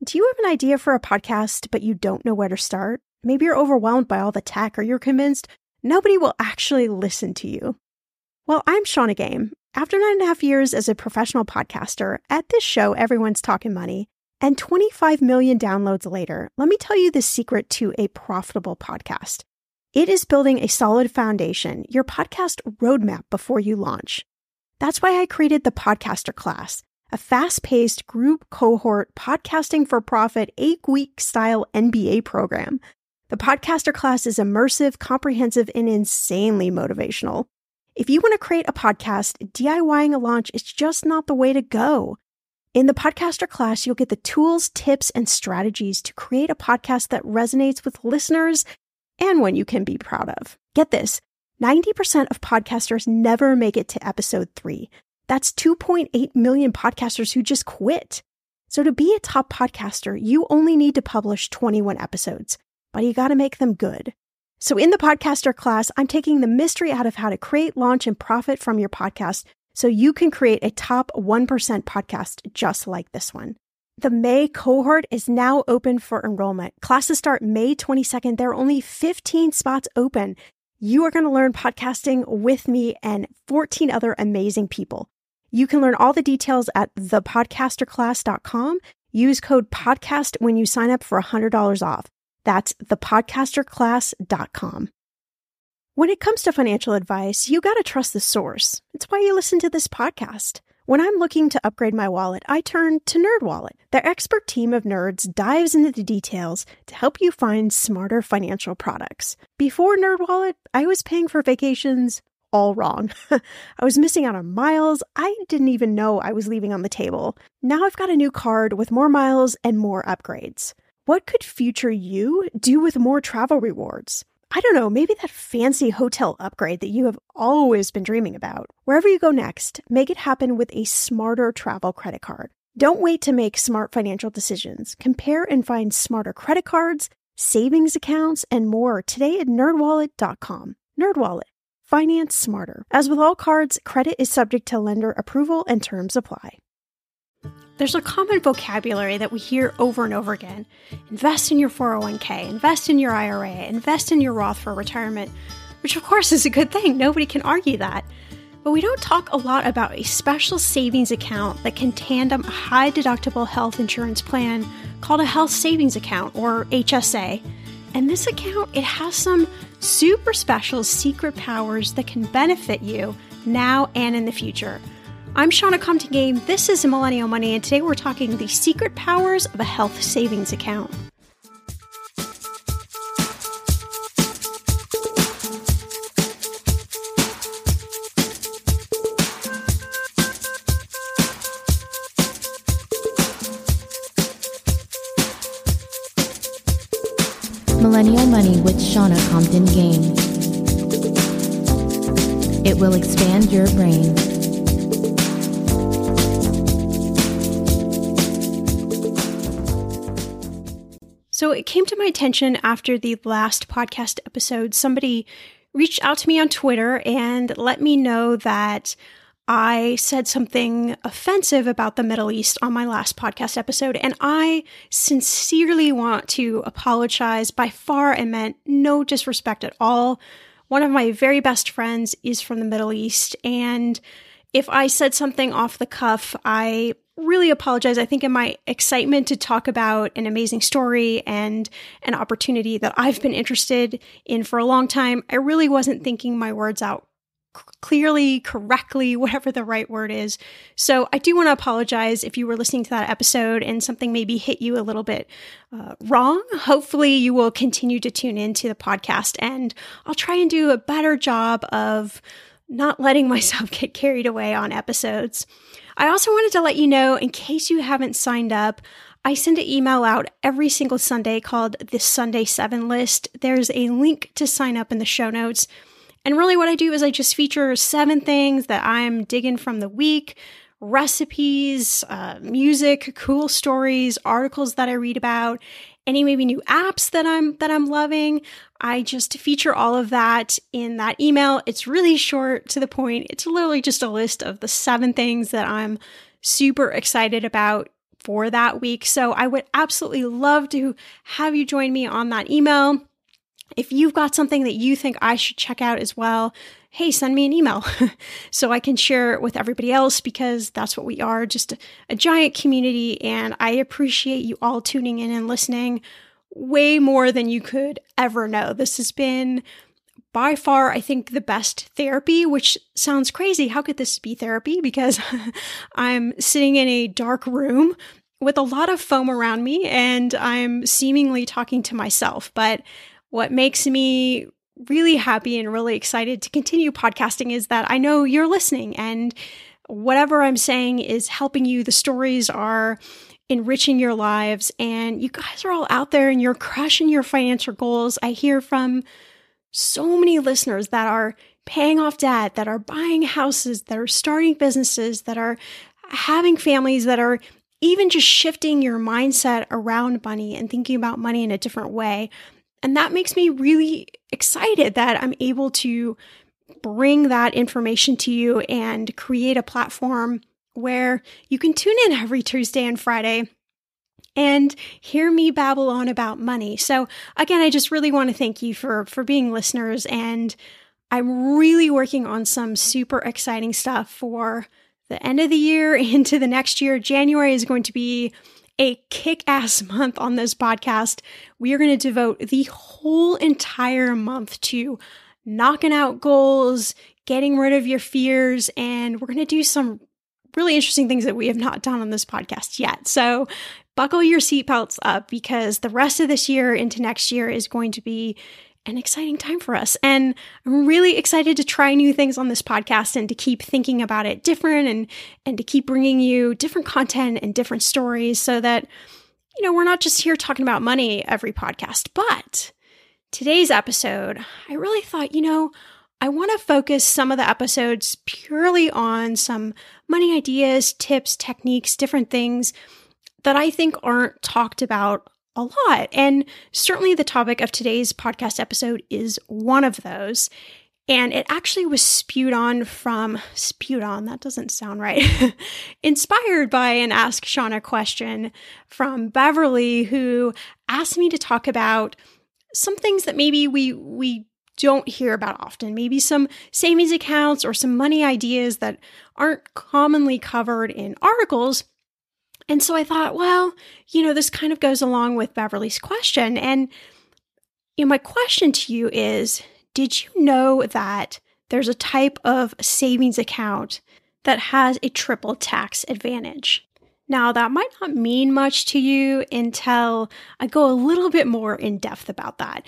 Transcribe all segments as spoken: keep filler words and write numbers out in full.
Do you have an idea for a podcast, but you don't know where to start? Maybe you're overwhelmed by all the tech, or you're convinced nobody will actually listen to you. Well, I'm Shannah Game. After nine and a half years as a professional podcaster, at this show, everyone's talking money, and twenty-five million downloads later, let me tell you the secret to a profitable podcast. It is building a solid foundation, your podcast roadmap before you launch. That's why I created the Podcaster Class, a fast-paced group cohort podcasting for profit eight-week style M B A program. The Podcaster Class is immersive, comprehensive, and insanely motivational. If you want to create a podcast, DIYing a launch is just not the way to go. In the Podcaster Class, you'll get the tools, tips, and strategies to create a podcast that resonates with listeners and one you can be proud of. Get this, ninety percent of podcasters never make it to episode three. That's two point eight million podcasters who just quit. So to be a top podcaster, you only need to publish twenty-one episodes, but you got to make them good. So in the Podcaster Class, I'm taking the mystery out of how to create, launch, and profit from your podcast so you can create a top one percent podcast just like this one. The May cohort is now open for enrollment. Classes start May twenty-second. There are only fifteen spots open. You are going to learn podcasting with me and fourteen other amazing people. You can learn all the details at the podcaster class dot com. Use code PODCAST when you sign up for one hundred dollars off. That's the podcaster class dot com. When it comes to financial advice, you got to trust the source. It's why you listen to this podcast. When I'm looking to upgrade my wallet, I turn to NerdWallet. Their expert team of nerds dives into the details to help you find smarter financial products. Before NerdWallet, I was paying for vacations all wrong. I was missing out on miles I didn't even know I was leaving on the table. Now I've got a new card with more miles and more upgrades. What could future you do with more travel rewards? I don't know, maybe that fancy hotel upgrade that you have always been dreaming about. Wherever you go next, make it happen with a smarter travel credit card. Don't wait to make smart financial decisions. Compare and find smarter credit cards, savings accounts, and more today at nerd wallet dot com. NerdWallet. Finance smarter. As with all cards, credit is subject to lender approval and terms apply. There's a common vocabulary that we hear over and over again. Invest in your four oh one k, invest in your I R A, invest in your Roth for retirement, which of course is a good thing. Nobody can argue that. But we don't talk a lot about a special savings account that can tandem a high deductible health insurance plan called a health savings account, or H S A. And this account, it has some super special secret powers that can benefit you now and in the future. I'm Shannah Compton Game, this is Millennial Money, and today we're talking the secret powers of a health savings account. Millennial Money with Shannah Compton Game. It will expand your brain. So it came to my attention after the last podcast episode, somebody reached out to me on Twitter and let me know that I said something offensive about the Middle East on my last podcast episode, and I sincerely want to apologize. By far, I meant no disrespect at all. One of my very best friends is from the Middle East, and if I said something off the cuff, I really apologize. I think in my excitement to talk about an amazing story and an opportunity that I've been interested in for a long time, I really wasn't thinking my words out clearly, correctly, whatever the right word is. So I do want to apologize if you were listening to that episode and something maybe hit you a little bit uh, wrong. Hopefully you will continue to tune into the podcast, and I'll try and do a better job of not letting myself get carried away on episodes. I also wanted to let you know, in case you haven't signed up, I send an email out every single Sunday called the Sunday seven List. There's a link to sign up in the show notes. And really what I do is I just feature seven things that I'm digging from the week, recipes, uh, music, cool stories, articles that I read about, any maybe new apps that I'm that I'm loving. I just feature all of that in that email. It's really short, to the point. It's literally just a list of the seven things that I'm super excited about for that week. So I would absolutely love to have you join me on that email. If you've got something that you think I should check out as well, hey, send me an email so I can share it with everybody else, because that's what we are, just a, a giant community. And I appreciate you all tuning in and listening way more than you could ever know. This has been by far, I think, the best therapy, which sounds crazy. How could this be therapy? Because I'm sitting in a dark room with a lot of foam around me and I'm seemingly talking to myself. But what makes me really happy and really excited to continue podcasting is that I know you're listening, and whatever I'm saying is helping you. The stories are enriching your lives, and you guys are all out there and you're crushing your financial goals. I hear from so many listeners that are paying off debt, that are buying houses, that are starting businesses, that are having families, that are even just shifting your mindset around money and thinking about money in a different way. And that makes me really excited that I'm able to bring that information to you and create a platform where you can tune in every Tuesday and Friday and hear me babble on about money. So again, I just really want to thank you for, for being listeners. And I'm really working on some super exciting stuff for the end of the year into the next year. January is going to be a kick-ass month on this podcast. We are going to devote the whole entire month to knocking out goals, getting rid of your fears, and we're going to do some really interesting things that we have not done on this podcast yet. So buckle your seatbelts up, because the rest of this year into next year is going to be an exciting time for us. And I'm really excited to try new things on this podcast and to keep thinking about it different and, and to keep bringing you different content and different stories so that, you know, we're not just here talking about money every podcast. But today's episode, I really thought, you know, I want to focus some of the episodes purely on some money ideas, tips, techniques, different things that I think aren't talked about a lot. And certainly the topic of today's podcast episode is one of those. And it actually was spewed on from, spewed on, that doesn't sound right, inspired by an Ask Shauna question from Beverly, who asked me to talk about some things that maybe we we don't hear about often, maybe some savings accounts or some money ideas that aren't commonly covered in articles. And so I thought, well, you know, this kind of goes along with Beverly's question. And, you know, my question to you is, did you know that there's a type of savings account that has a triple tax advantage? Now, that might not mean much to you until I go a little bit more in depth about that.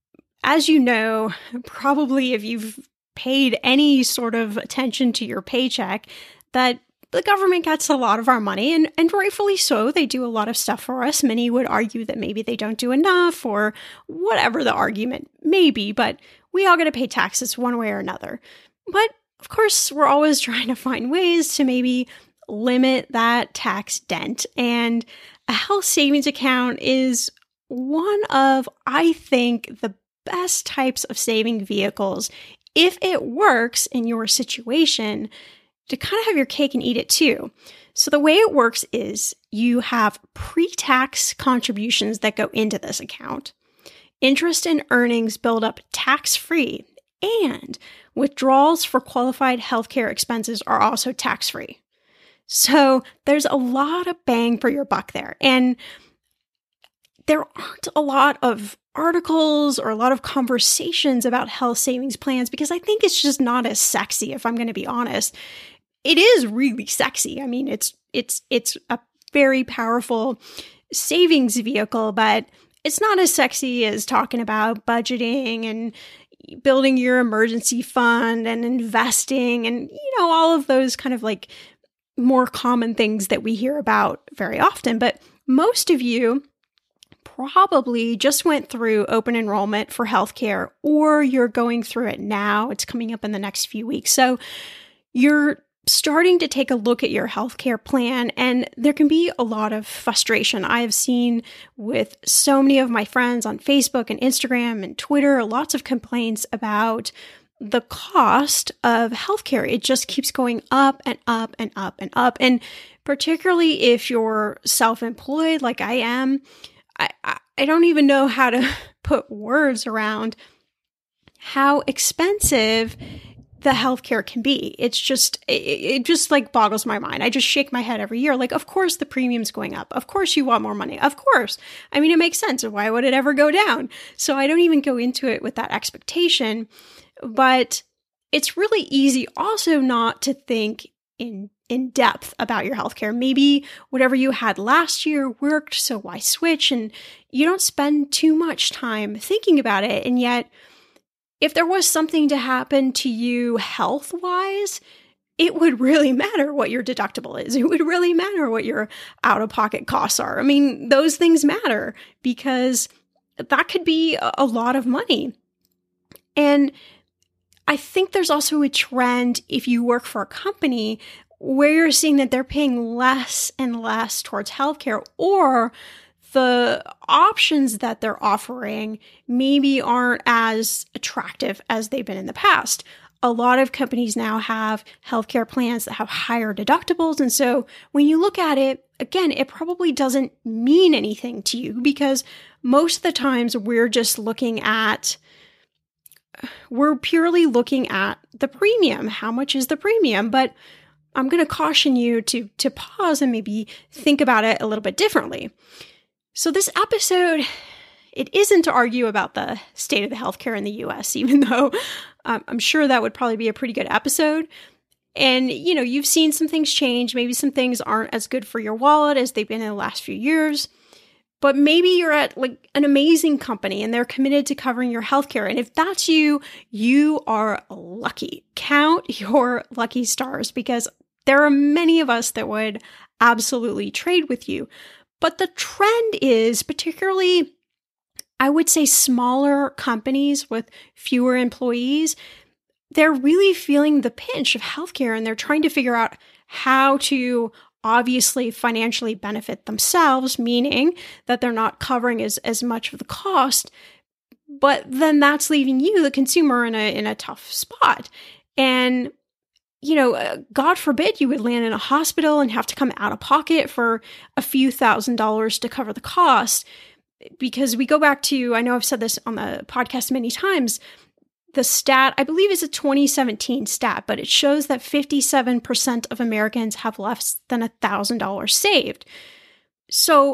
As you know, probably if you've paid any sort of attention to your paycheck, that the government gets a lot of our money, and, and rightfully so. They do a lot of stuff for us. Many would argue that maybe they don't do enough, or whatever the argument may be, but we all got to pay taxes one way or another. But of course, we're always trying to find ways to maybe limit that tax dent. And a health savings account is one of, I think, the best types of saving vehicles, if it works in your situation, to kind of have your cake and eat it too. So the way it works is you have pre-tax contributions that go into this account. Interest and earnings build up tax-free, and withdrawals for qualified healthcare expenses are also tax-free. So there's a lot of bang for your buck there. And there aren't a lot of articles or a lot of conversations about health savings plans because I think it's just not as sexy, if I'm going to be honest. It is really sexy. I mean, it's it's it's a very powerful savings vehicle, but it's not as sexy as talking about budgeting and building your emergency fund and investing and, you know, all of those kind of like more common things that we hear about very often. But most of you probably just went through open enrollment for healthcare, or you're going through it now. It's coming up in the next few weeks. So you're starting to take a look at your healthcare plan, and there can be a lot of frustration. I have seen with so many of my friends on Facebook and Instagram and Twitter, lots of complaints about the cost of healthcare, it just keeps going up and up and up and up. And particularly if you're self-employed like I am, I, I don't even know how to put words around how expensive the healthcare can be. It's just, it, it just like boggles my mind. I just shake my head every year. Like, of course the premium's going up. Of course you want more money. Of course. I mean, it makes sense. Why would it ever go down? So I don't even go into it with that expectation. But it's really easy also not to think in in depth about your healthcare. Maybe whatever you had last year worked, so why switch? And you don't spend too much time thinking about it. And yet, if there was something to happen to you health-wise, it would really matter what your deductible is. It would really matter what your out-of-pocket costs are. I mean, those things matter because that could be a lot of money. And I think there's also a trend if you work for a company where you're seeing that they're paying less and less towards healthcare, or the options that they're offering maybe aren't as attractive as they've been in the past. A lot of companies now have healthcare plans that have higher deductibles. And so when you look at it, again, it probably doesn't mean anything to you because most of the times we're just looking at We're purely looking at the premium. How much is the premium? But I'm going to caution you to, to pause and maybe think about it a little bit differently. So this episode, it isn't to argue about the state of the healthcare in the U S, even though um, I'm sure that would probably be a pretty good episode. And, you know, you've seen some things change. Maybe some things aren't as good for your wallet as they've been in the last few years. But maybe you're at like an amazing company and they're committed to covering your healthcare. And if that's you, you are lucky. Count your lucky stars because there are many of us that would absolutely trade with you. But the trend is particularly, I would say, smaller companies with fewer employees. They're really feeling the pinch of healthcare and they're trying to figure out how to obviously financially benefit themselves, meaning that they're not covering as, as much of the cost, but then that's leaving you, the consumer, in a in a tough spot. And, you know, uh, God forbid you would land in a hospital and have to come out of pocket for a few thousand dollars to cover the cost. Because we go back to, I know I've said this on the podcast many times, the stat, I believe, is a twenty seventeen stat, but it shows that fifty-seven percent of Americans have less than one thousand dollars saved. So,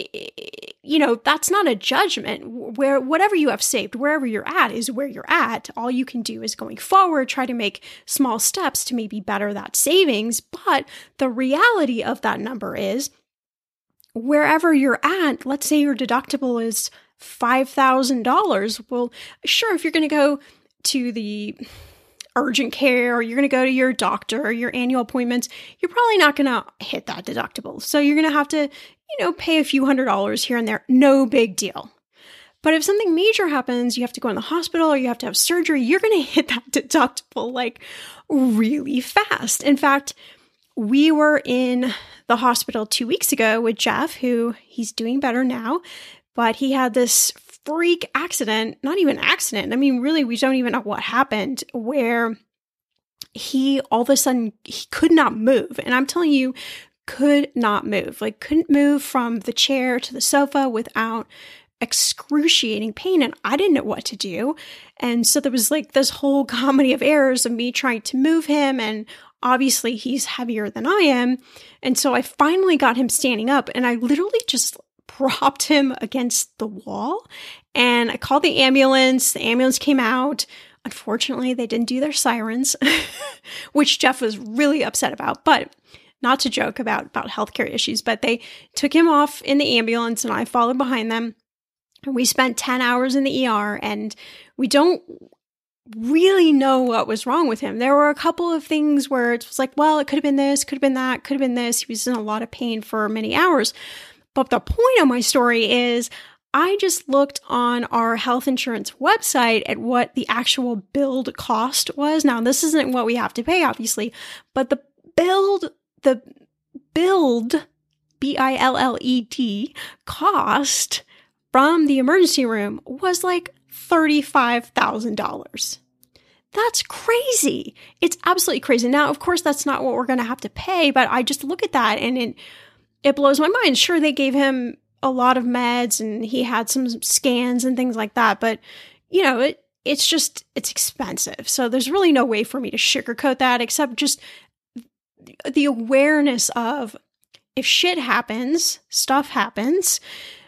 you know, that's not a judgment. Where whatever you have saved, wherever you're at is where you're at. All you can do is going forward, try to make small steps to maybe better that savings. But the reality of that number is wherever you're at, let's say your deductible is five thousand dollars. Well, sure, if you're going to go to the urgent care or you're going to go to your doctor or your annual appointments, you're probably not going to hit that deductible. So you're going to have to, you know, pay a few hundred dollars here and there. No big deal. But if something major happens, you have to go in the hospital or you have to have surgery, you're going to hit that deductible like really fast. In fact, we were in the hospital two weeks ago with Jeff, who he's doing better now, but he had this freak accident, not even accident. I mean, really, we don't even know what happened, where he all of a sudden, he could not move. And I'm telling you, could not move, like couldn't move from the chair to the sofa without excruciating pain. And I didn't know what to do. And so there was like this whole comedy of errors of me trying to move him. And obviously he's heavier than I am. And so I finally got him standing up and I literally just propped him against the wall and I called the ambulance. The ambulance came out. Unfortunately, they didn't do their sirens, which Jeff was really upset about, but not to joke about, about healthcare issues, but they took him off in the ambulance and I followed behind them. And we spent ten hours in the E R and we don't really know what was wrong with him. There were a couple of things where it was like, well, it could have been this, could have been that, could have been this. He was in a lot of pain for many hours. But the point of my story is I just looked on our health insurance website at what the actual billed cost was. Now, this isn't what we have to pay, obviously, but the billed, the billed, B I L L E D, cost from the emergency room was like thirty-five thousand dollars. That's crazy. It's absolutely crazy. Now, of course, that's not what we're going to have to pay, but I just look at that and it, it blows my mind. Sure, they gave him a lot of meds and he had some scans and things like that, but you know, it it's just, it's expensive. So there's really no way for me to sugarcoat that except just the awareness of if shit happens, stuff happens,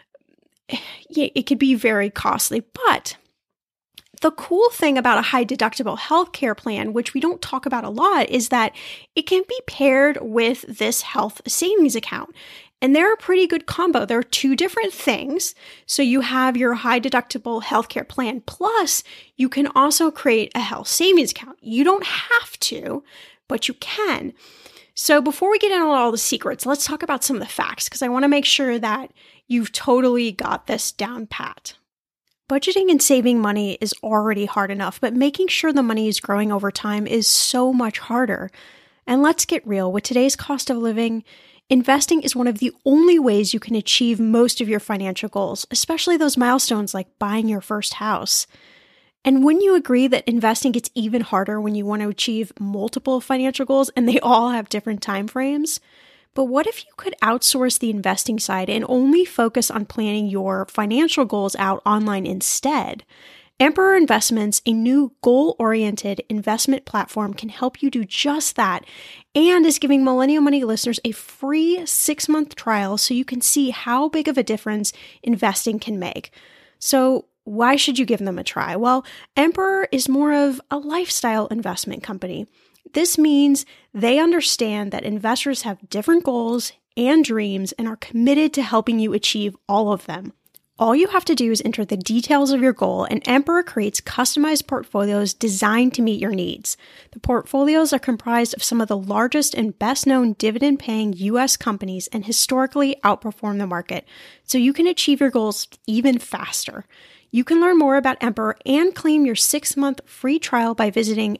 it could be very costly. But the cool thing about a high deductible healthcare plan, which we don't talk about a lot, is that it can be paired with this health savings account. And they're a pretty good combo. They're two different things. So you have your high deductible healthcare plan, plus you can also create a health savings account. You don't have to, but you can. So before we get into all the secrets, let's talk about some of the facts because I want to make sure that you've totally got this down pat. Budgeting and saving money is already hard enough, but making sure the money is growing over time is so much harder. And let's get real, with today's cost of living, investing is one of the only ways you can achieve most of your financial goals, especially those milestones like buying your first house. And wouldn't you agree that investing gets even harder when you want to achieve multiple financial goals and they all have different time frames? But what if you could outsource the investing side and only focus on planning your financial goals out online instead? Emperor Investments, a new goal-oriented investment platform, can help you do just that and is giving Millennial Money listeners a free six-month trial so you can see how big of a difference investing can make. So why should you give them a try? Well, Emperor is more of a lifestyle investment company. This means they understand that investors have different goals and dreams and are committed to helping you achieve all of them. All you have to do is enter the details of your goal, and Emperor creates customized portfolios designed to meet your needs. The portfolios are comprised of some of the largest and best-known dividend-paying U S companies and historically outperform the market, so you can achieve your goals even faster. You can learn more about Emperor and claim your six-month free trial by visiting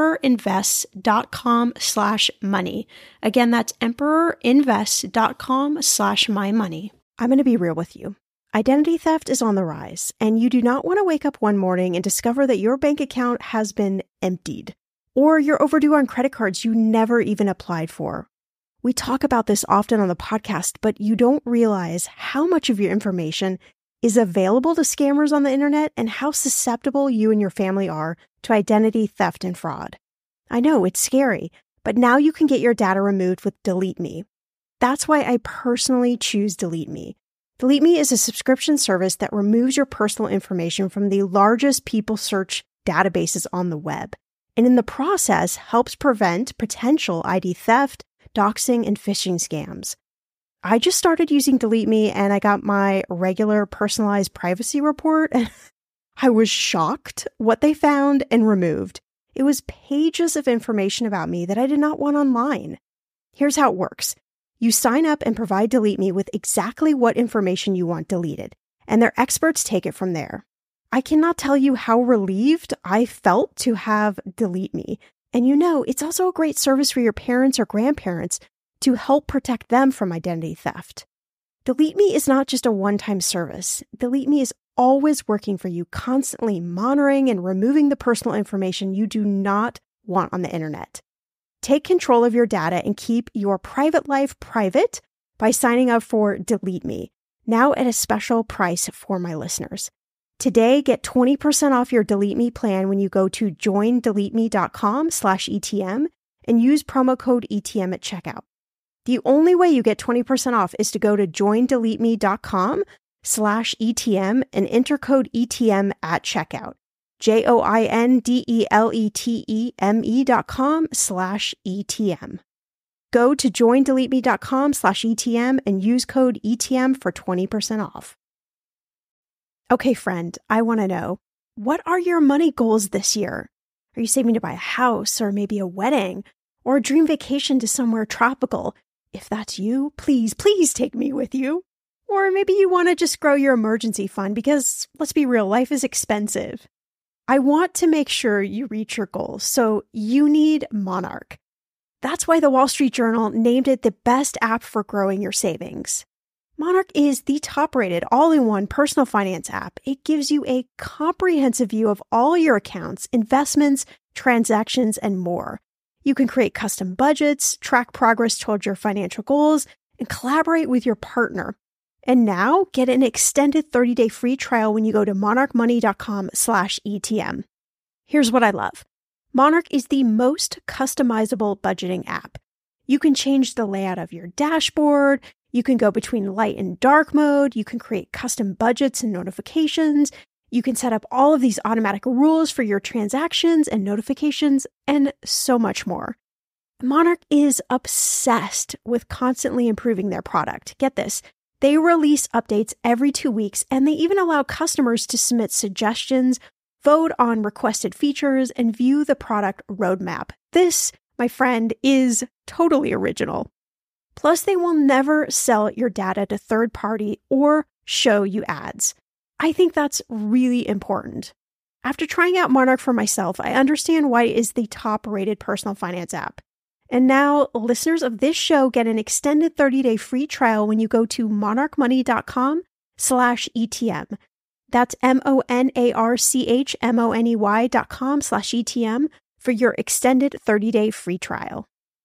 emperorinvest.com slash money. Again, that's emperorinvest.com slash my money. I'm going to be real with you. Identity theft is on the rise, and you do not want to wake up one morning and discover that your bank account has been emptied, or you're overdue on credit cards you never even applied for. We talk about this often on the podcast, but you don't realize how much of your information is available to scammers on the internet and how susceptible you and your family are to identity theft and fraud. I know it's scary, but now you can get your data removed with Delete Me. That's why I personally choose Delete Me. Delete Me is a subscription service that removes your personal information from the largest people search databases on the web, and in the process helps prevent potential I D theft, doxing, and phishing scams. I just started using Delete Me and I got my regular personalized privacy report and I was shocked what they found and removed. It was pages of information about me that I did not want online. Here's how it works. You sign up and provide Delete Me with exactly what information you want deleted, and their experts take it from there. I cannot tell you how relieved I felt to have Delete Me. And you know, it's also a great service for your parents or grandparents to help protect them from identity theft. Delete Me is not just a one-time service. Delete Me is always working for you, constantly monitoring and removing the personal information you do not want on the internet. Take control of your data and keep your private life private by signing up for Delete Me, now at a special price for my listeners. Today, get twenty percent off your Delete Me plan when you go to joindeleteme.com slash ETM and use promo code E T M at checkout. The only way you get twenty percent off is to go to joindeleteme.com slash ETM and enter code E T M at checkout. J-O-I-N-D-E-L-E-T-E-M-E dot com slash E-T-M. Go to joindeleteme.com slash E-T-M and use code E T M for twenty percent off. Okay, friend, I want to know, what are your money goals this year? Are you saving to buy a house or maybe a wedding or a dream vacation to somewhere tropical? If that's you, please, please take me with you. Or maybe you want to just grow your emergency fund because, let's be real, life is expensive. I want to make sure you reach your goals, so you need Monarch. That's why the Wall Street Journal named it the best app for growing your savings. Monarch is the top-rated all-in-one personal finance app. It gives you a comprehensive view of all your accounts, investments, transactions, and more. You can create custom budgets, track progress towards your financial goals, and collaborate with your partner. And now get an extended thirty-day free trial when you go to monarchmoney.com slash ETM. Here's what I love. Monarch is the most customizable budgeting app. You can change the layout of your dashboard. You can go between light and dark mode. You can create custom budgets and notifications. You can set up all of these automatic rules for your transactions and notifications, and so much more. Monarch is obsessed with constantly improving their product. Get this. They release updates every two weeks, and they even allow customers to submit suggestions, vote on requested features, and view the product roadmap. This, my friend, is totally original. Plus, they will never sell your data to third party or show you ads. I think that's really important. After trying out Monarch for myself, I understand why it is the top-rated personal finance app. And now, listeners of this show get an extended thirty-day free trial when you go to monarchmoney.com slash ETM. That's M-O-N-A-R-C-H-M-O-N-E-Y dot com slash ETM for your extended thirty-day free trial.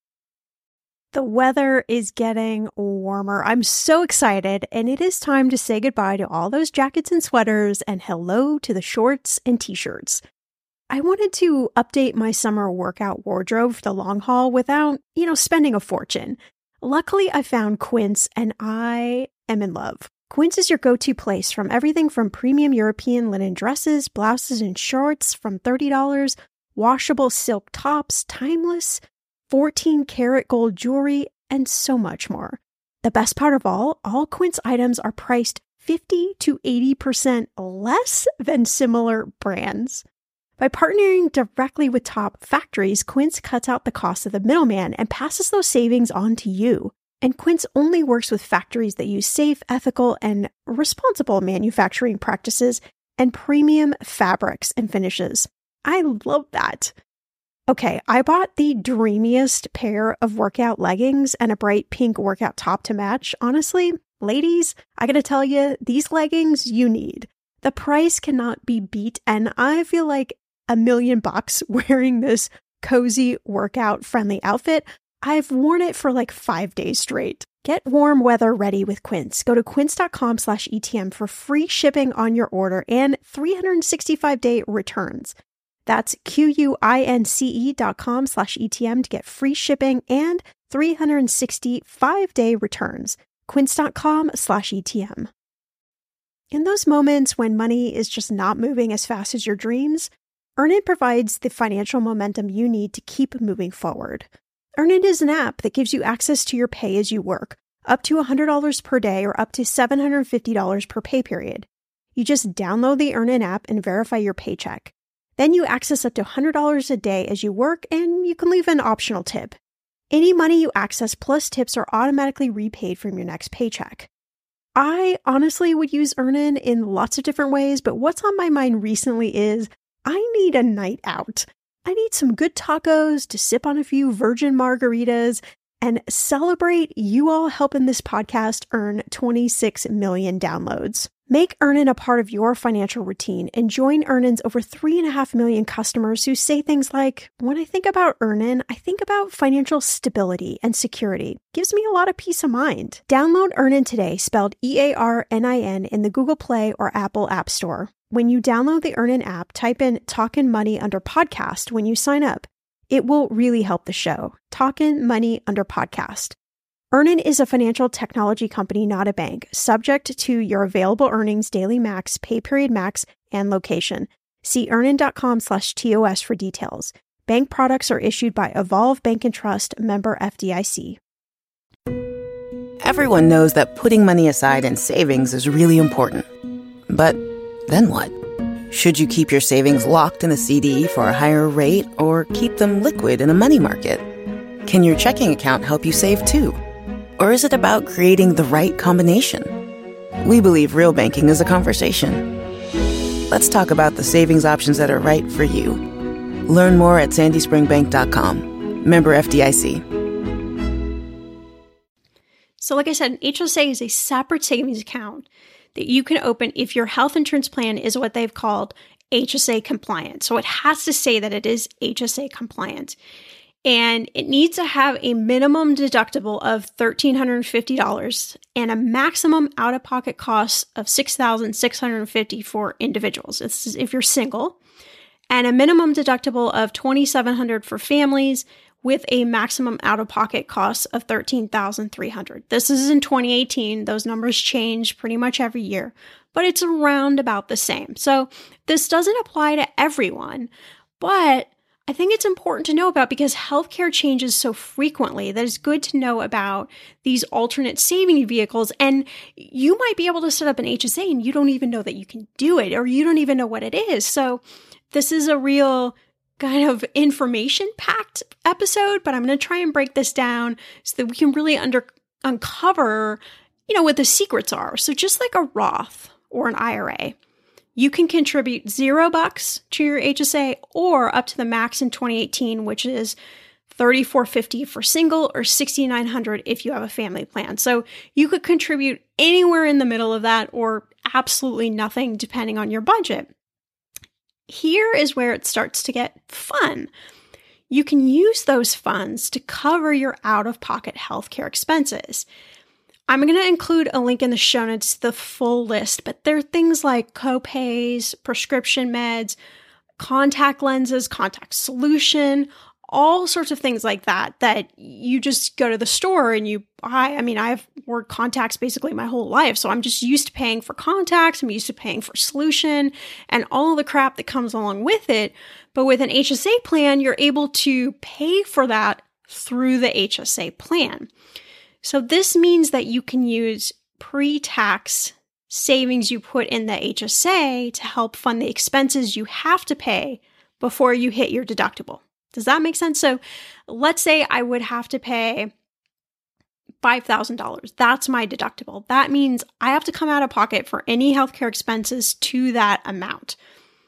The weather is getting warmer. I'm so excited, and it is time to say goodbye to all those jackets and sweaters and hello to the shorts and t-shirts. I wanted to update my summer workout wardrobe for the long haul without, you know, spending a fortune. Luckily, I found Quince, and I am in love. Quince is your go-to place from everything from premium European linen dresses, blouses, and shorts from thirty dollars, washable silk tops, timeless, fourteen karat gold jewelry, and so much more. The best part of all, all Quince items are priced fifty to eighty percent less than similar brands. By partnering directly with top factories, Quince cuts out the cost of the middleman and passes those savings on to you. And Quince only works with factories that use safe, ethical, and responsible manufacturing practices and premium fabrics and finishes. I love that. Okay, I bought the dreamiest pair of workout leggings and a bright pink workout top to match. Honestly, ladies, I gotta tell you, these leggings you need. The price cannot be beat, and I feel like a million bucks wearing this cozy workout friendly outfit. I've worn it for like five days straight. Get warm weather ready with Quince. Go to quince.com slash ETM for free shipping on your order and three hundred sixty-five day returns. That's Q-U-I-N-C-E dot com slash ETM to get free shipping and three hundred sixty-five day returns. Quince.com slash ETM. In those moments when money is just not moving as fast as your dreams, Earnin provides the financial momentum you need to keep moving forward. Earnin is an app that gives you access to your pay as you work, up to one hundred dollars per day or up to seven hundred fifty dollars per pay period. You just download the Earnin app and verify your paycheck. Then you access up to one hundred dollars a day as you work, and you can leave an optional tip. Any money you access plus tips are automatically repaid from your next paycheck. I honestly would use Earnin in lots of different ways, but what's on my mind recently is I need a night out. I need some good tacos to sip on a few virgin margaritas and celebrate you all helping this podcast earn twenty-six million downloads. Make Earnin a part of your financial routine and join Earnin's over three and a half million customers who say things like, when I think about Earnin, I think about financial stability and security. Gives me a lot of peace of mind. Download Earnin today, spelled E A R N I N, in the Google Play or Apple App Store. When you download the Earnin app, type in Talkin' Money under podcast when you sign up. It will really help the show. Talkin' Money under podcast. Earnin is a financial technology company, not a bank, subject to your available earnings, daily max, pay period max, and location. See earnin.com slash TOS for details. Bank products are issued by Evolve Bank and Trust, member F D I C. Everyone knows that putting money aside in savings is really important. But then what? Should you keep your savings locked in a C D for a higher rate or keep them liquid in a money market? Can your checking account help you save too? Or is it about creating the right combination? We believe real banking is a conversation. Let's talk about the savings options that are right for you. Learn more at sandy spring bank dot com. Member F D I C. So like I said, an H S A is a separate savings account that you can open if your health insurance plan is what they've called H S A compliant. So it has to say that it is H S A compliant. And it needs to have a minimum deductible of one thousand three hundred fifty dollars and a maximum out-of-pocket cost of six thousand six hundred fifty dollars for individuals. This is if you're single. And a minimum deductible of two thousand seven hundred dollars for families with a maximum out-of-pocket cost of thirteen thousand three hundred dollars. This is in twenty eighteen. Those numbers change pretty much every year, but it's around about the same. So this doesn't apply to everyone, but I think it's important to know about because healthcare changes so frequently that it's good to know about these alternate saving vehicles. And you might be able to set up an H S A and you don't even know that you can do it, or you don't even know what it is. So this is a real kind of information-packed episode, but I'm going to try and break this down so that we can really under uncover, you know, what the secrets are. So just like a Roth or an I R A, you can contribute zero bucks to your H S A or up to the max in twenty eighteen, which is thirty-four fifty for single or sixty-nine hundred if you have a family plan. So you could contribute anywhere in the middle of that or absolutely nothing depending on your budget. Here is where it starts to get fun. You can use those funds to cover your out-of-pocket healthcare expenses. I'm going to include a link in the show notes to the full list, but there are things like co-pays, prescription meds, contact lenses, contact solution, all sorts of things like that, that you just go to the store and you buy. I mean, I've worn contacts basically my whole life, so I'm just used to paying for contacts. I'm used to paying for solution and all of the crap that comes along with it. But with an H S A plan, you're able to pay for that through the H S A plan. So this means that you can use pre-tax savings you put in the H S A to help fund the expenses you have to pay before you hit your deductible. Does that make sense? So let's say I would have to pay five thousand dollars. That's my deductible. That means I have to come out of pocket for any healthcare expenses to that amount.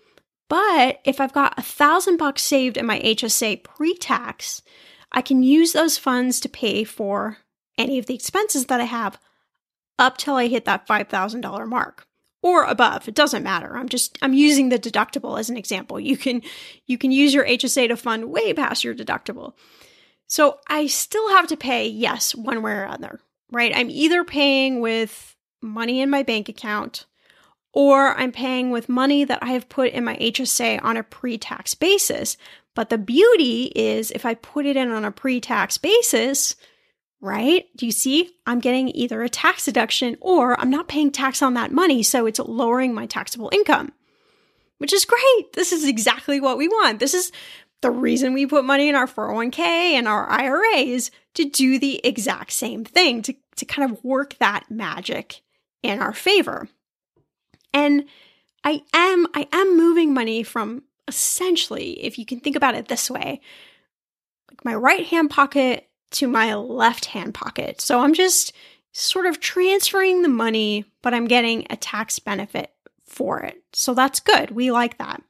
But if I've got a thousand bucks saved in my H S A pre-tax, I can use those funds to pay for any of the expenses that I have up till I hit that five thousand dollars mark or above. It doesn't matter. I'm just, I'm using the deductible as an example. You can, you can use your H S A to fund way past your deductible. So I still have to pay, yes, one way or other, right? I'm either paying with money in my bank account or I'm paying with money that I have put in my H S A on a pre-tax basis. But the beauty is if I put it in on a pre-tax basis, right? Do you see? I'm getting either a tax deduction or I'm not paying tax on that money, so it's lowering my taxable income, which is great. This is exactly what we want. This is the reason we put money in our four oh one k and our I R As, to do the exact same thing, to, to kind of work that magic in our favor. And I am, I am moving money from essentially, if you can think about it this way, like my right hand pocket to my left hand pocket. So I'm just sort of transferring the money, but I'm getting a tax benefit for it. So that's good. We like that.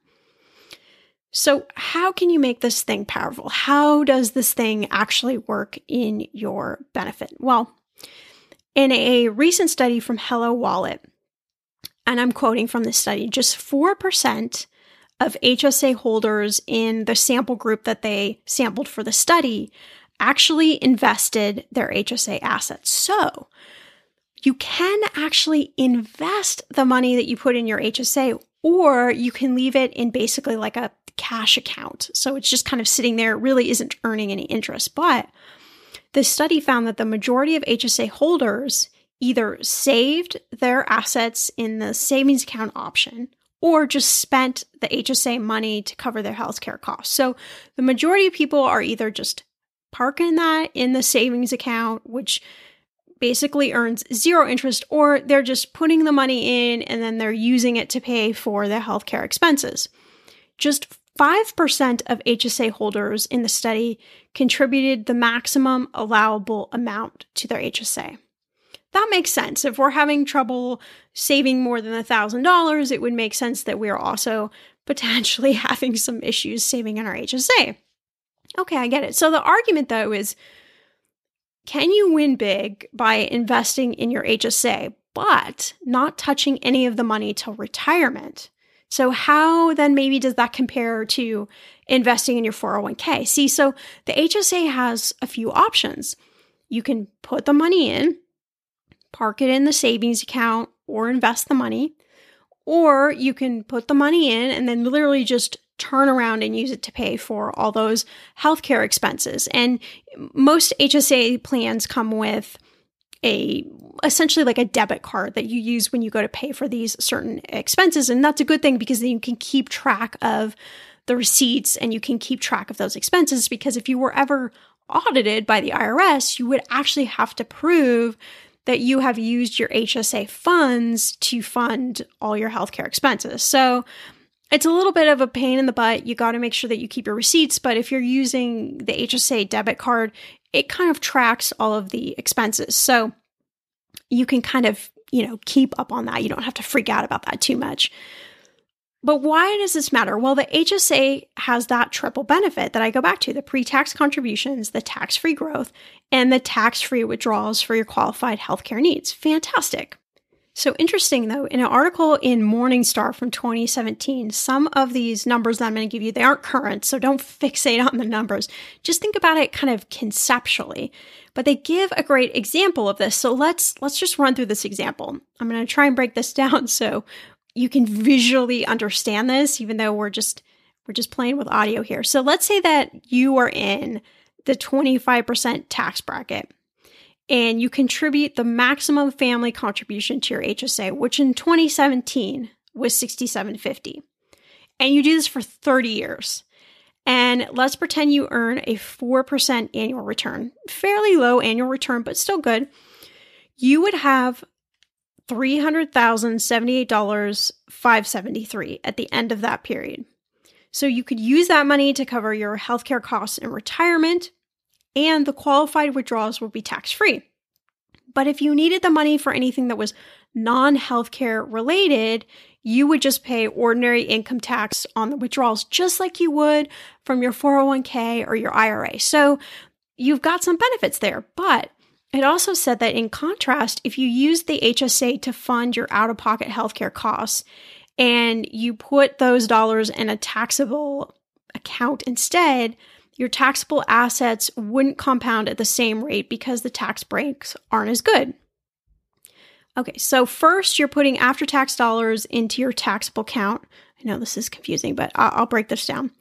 So how can you make this thing powerful? How does this thing actually work in your benefit? Well, in a recent study from Hello Wallet, and I'm quoting from this study, just four percent of H S A holders in the sample group that they sampled for the study actually invested their H S A assets. So you can actually invest the money that you put in your H S A, or you can leave it in basically like a cash account. So it's just kind of sitting there, it really isn't earning any interest. But the study found that the majority of H S A holders either saved their assets in the savings account option or just spent the H S A money to cover their healthcare costs. So the majority of people are either just parking that in the savings account, which basically earns zero interest, or they're just putting the money in and then they're using it to pay for their healthcare expenses. Just five percent of H S A holders in the study contributed the maximum allowable amount to their H S A. That makes sense. If we're having trouble saving more than one thousand dollars, it would make sense that we are also potentially having some issues saving in our H S A. Okay, I get it. So the argument, though, is can you win big by investing in your H S A, but not touching any of the money till retirement? So how then maybe does that compare to investing in your four oh one k? See, so the H S A has a few options. You can put the money in, park it in the savings account, or invest the money, or you can put the money in and then literally just turn around and use it to pay for all those healthcare expenses. And most H S A plans come with a essentially like a debit card that you use when you go to pay for these certain expenses. And that's a good thing because then you can keep track of the receipts and you can keep track of those expenses, because if you were ever audited by the I R S, you would actually have to prove that you have used your H S A funds to fund all your healthcare expenses. So it's a little bit of a pain in the butt. You got to make sure that you keep your receipts, but if you're using the H S A debit card, it kind of tracks all of the expenses. So you can kind of, you know, keep up on that. You don't have to freak out about that too much. But why does this matter? Well, the H S A has that triple benefit that I go back to: the pre-tax contributions, the tax-free growth, and the tax-free withdrawals for your qualified healthcare needs. Fantastic. So interesting though, in an article in Morningstar from twenty seventeen, some of these numbers that I'm going to give you, they aren't current, so don't fixate on the numbers. Just think about it kind of conceptually. But they give a great example of this. So let's let's just run through this example. I'm going to try and break this down so you can visually understand this, even though we're just we're just playing with audio here. So let's say that you are in the twenty-five percent tax bracket, and you contribute the maximum family contribution to your H S A, which in twenty seventeen was six thousand seven hundred fifty dollars. And you do this for thirty years. And let's pretend you earn a four percent annual return. Fairly low annual return, but still good. You would have three hundred thousand seventy-eight dollars and five cents and seventy-three cents at the end of that period. So you could use that money to cover your healthcare costs in retirement, and the qualified withdrawals will be tax-free. But if you needed the money for anything that was non-healthcare related, you would just pay ordinary income tax on the withdrawals, just like you would from your four oh one k or your I R A. So you've got some benefits there. But it also said that in contrast, if you use the H S A to fund your out-of-pocket healthcare costs and you put those dollars in a taxable account instead, your taxable assets wouldn't compound at the same rate because the tax breaks aren't as good. Okay, so first you're putting after-tax dollars into your taxable account. I know this is confusing, but I'll break this down.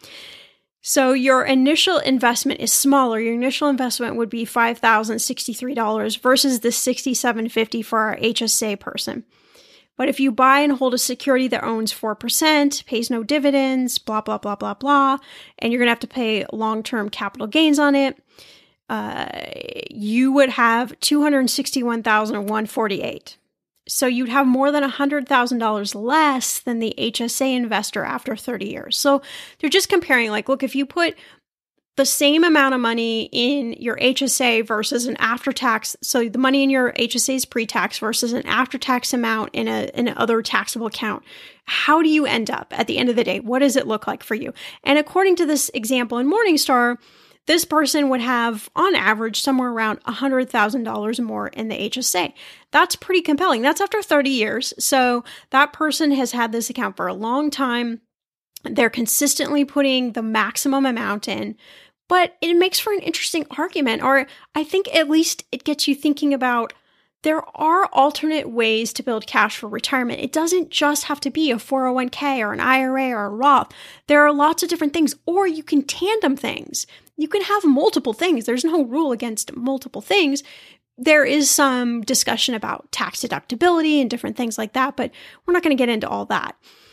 So your initial investment is smaller. Your initial investment would be five thousand sixty-three dollars versus the six thousand seven hundred fifty dollars for our H S A person. But if you buy and hold a security that owns four percent, pays no dividends, blah, blah, blah, blah, blah, and you're going to have to pay long-term capital gains on it, uh, you would have two hundred sixty-one thousand one hundred forty-eight dollars. So you'd have more than one hundred thousand dollars less than the H S A investor after thirty years. So they're just comparing, like, look, if you put the same amount of money in your H S A versus an after-tax, so the money in your H S A is pre-tax versus an after-tax amount in a in another taxable account, how do you end up at the end of the day? What does it look like for you? And according to this example in Morningstar, this person would have, on average, somewhere around one hundred thousand dollars more in the H S A. That's pretty compelling. That's after thirty years. So that person has had this account for a long time. They're consistently putting the maximum amount in. But it makes for an interesting argument, or I think at least it gets you thinking about there are alternate ways to build cash for retirement. It doesn't just have to be a four oh one k or an I R A or a Roth. There are lots of different things, or you can tandem things. You can have multiple things. There's no rule against multiple things. There is some discussion about tax deductibility and different things like that, but we're not going to get into all that.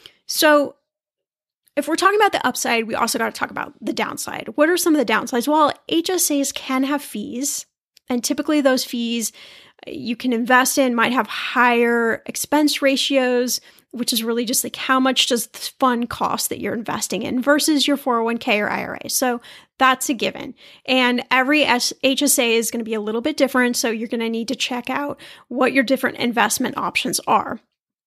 So if we're talking about the upside, we also got to talk about the downside. What are some of the downsides? Well, H S As can have fees, and typically those fees you can invest in might have higher expense ratios, which is really just like how much does the fund cost that you're investing in versus your four oh one k or I R A. So that's a given. And every H S A is going to be a little bit different, so you're going to need to check out what your different investment options are.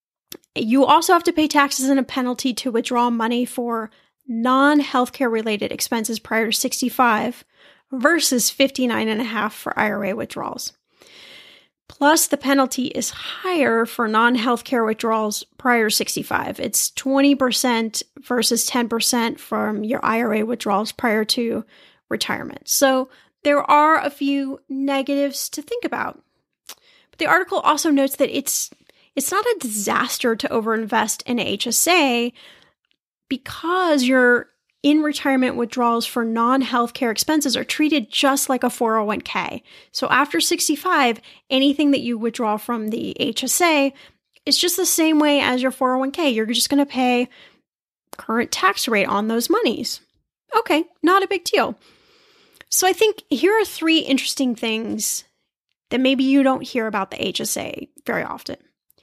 You also have to pay taxes and a penalty to withdraw money for non-healthcare related expenses prior to sixty-five versus fifty-nine and a half for I R A withdrawals. Plus, the penalty is higher for non-healthcare withdrawals prior to sixty-five. It's twenty percent versus ten percent from your I R A withdrawals prior to retirement. So there are a few negatives to think about. But the article also notes that it's it's not a disaster to overinvest in H S A because your in retirement withdrawals for non-healthcare expenses are treated just like a four oh one k. So after sixty-five, anything that you withdraw from the H S A is just the same way as your four oh one k. You're just going to pay current tax rate on those monies. Okay, not a big deal. So I think here are three interesting things that maybe you don't hear about the H S A very often.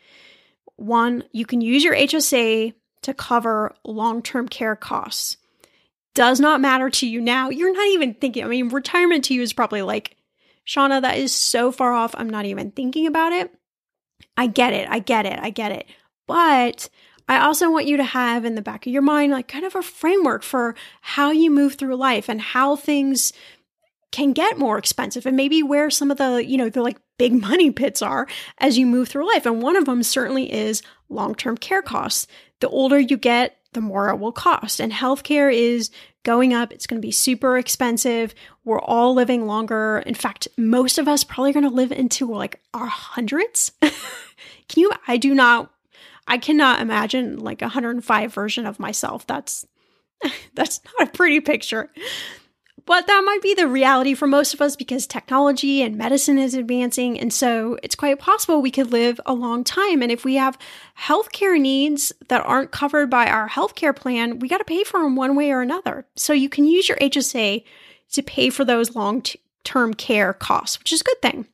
One, you can use your H S A to cover long-term care costs. Does not matter to you now. You're not even thinking. I mean, retirement to you is probably like, Shauna, that is so far off. I'm not even thinking about it. I get it. I get it. I get it. But I also want you to have in the back of your mind, like kind of a framework for how you move through life and how things can get more expensive and maybe where some of the, you know, the like big money pits are as you move through life. And one of them certainly is long-term care costs. The older you get, the more it will cost. And healthcare is going up. It's going to be super expensive. We're all living longer. In fact, most of us probably going to live into like our hundreds. Can you, I do not, I cannot imagine like a one hundred five version of myself. That's, that's not a pretty picture. But that might be the reality for most of us because technology and medicine is advancing. And so it's quite possible we could live a long time. And if we have healthcare needs that aren't covered by our healthcare plan, we got to pay for them one way or another. So you can use your H S A to pay for those long-term care costs, which is a good thing.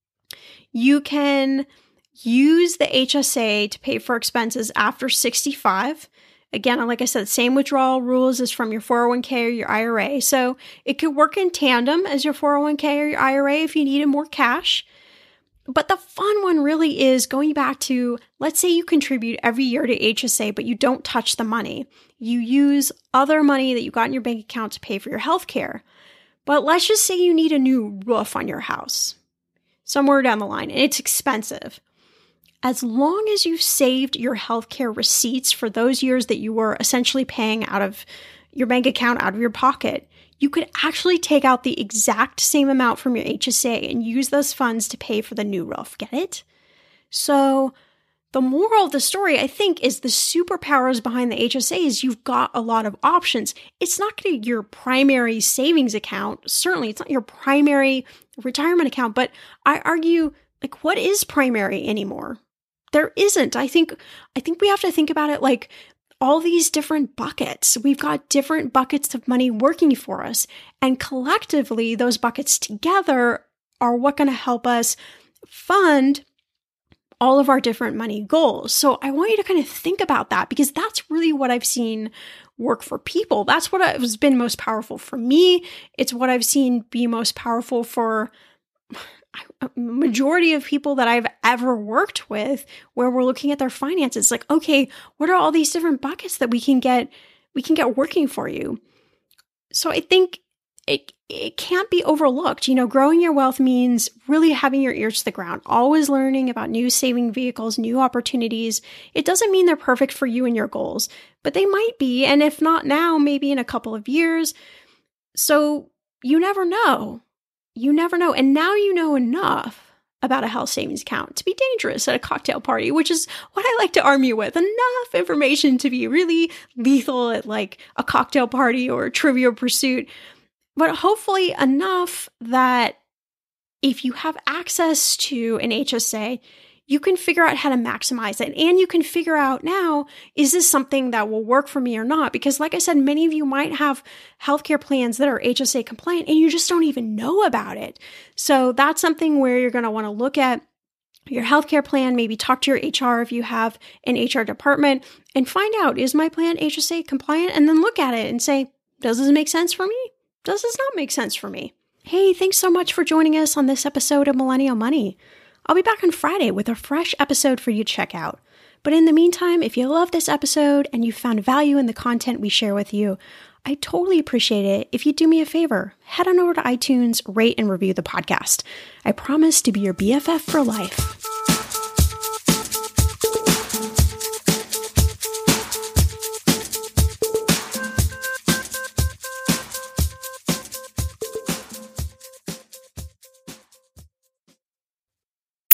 You can use the H S A to pay for expenses after sixty-five. Again, like I said, same withdrawal rules as from your four oh one k or your I R A. So it could work in tandem as your four oh one k or your I R A if you needed more cash. But the fun one really is going back to, let's say you contribute every year to H S A, but you don't touch the money. You use other money that you got in your bank account to pay for your health care. But let's just say you need a new roof on your house somewhere down the line, and it's expensive. As long as you've saved your healthcare receipts for those years that you were essentially paying out of your bank account, out of your pocket, you could actually take out the exact same amount from your H S A and use those funds to pay for the new roof. Get it? So the moral of the story, I think, is the superpowers behind the H S A is you've got a lot of options. It's not going to be your primary savings account. Certainly, it's not your primary retirement account. But I argue, like, what is primary anymore? There isn't. I think I think we have to think about it like all these different buckets. We've got different buckets of money working for us. And collectively, those buckets together are what going to help us fund all of our different money goals. So I want you to kind of think about that because that's really what I've seen work for people. That's what has been most powerful for me. It's what I've seen be most powerful for a majority of people that I've ever worked with, where we're looking at their finances like, okay, what are all these different buckets that we can get, we can get working for you? So I think it, it can't be overlooked. You know, growing your wealth means really having your ears to the ground, always learning about new saving vehicles, new opportunities. It doesn't mean they're perfect for you and your goals, but they might be. And if not now, maybe in a couple of years. So you never know. You never know. And now you know enough about a health savings account to be dangerous at a cocktail party, which is what I like to arm you with. Enough information to be really lethal at like a cocktail party or a Trivial Pursuit, but hopefully enough that if you have access to an H S A, you can figure out how to maximize it. And you can figure out now, is this something that will work for me or not? Because like I said, many of you might have healthcare plans that are H S A compliant and you just don't even know about it. So that's something where you're going to want to look at your healthcare plan, maybe talk to your H R if you have an H R department and find out, is my plan H S A compliant? And then look at it and say, does this make sense for me? Does this not make sense for me? Hey, thanks so much for joining us on this episode of Millennial Money. I'll be back on Friday with a fresh episode for you to check out. But in the meantime, if you love this episode and you found value in the content we share with you, I'd totally appreciate it if you'd do me a favor. Head on over to iTunes, rate and review the podcast. I promise to be your B F F for life.